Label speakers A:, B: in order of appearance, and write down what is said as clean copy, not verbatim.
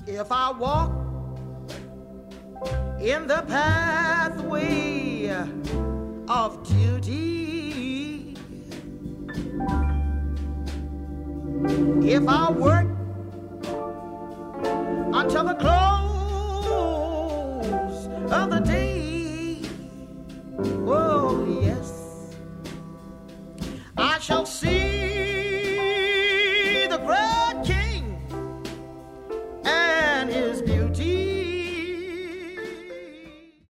A: If I walk in the pathway of duty, if I work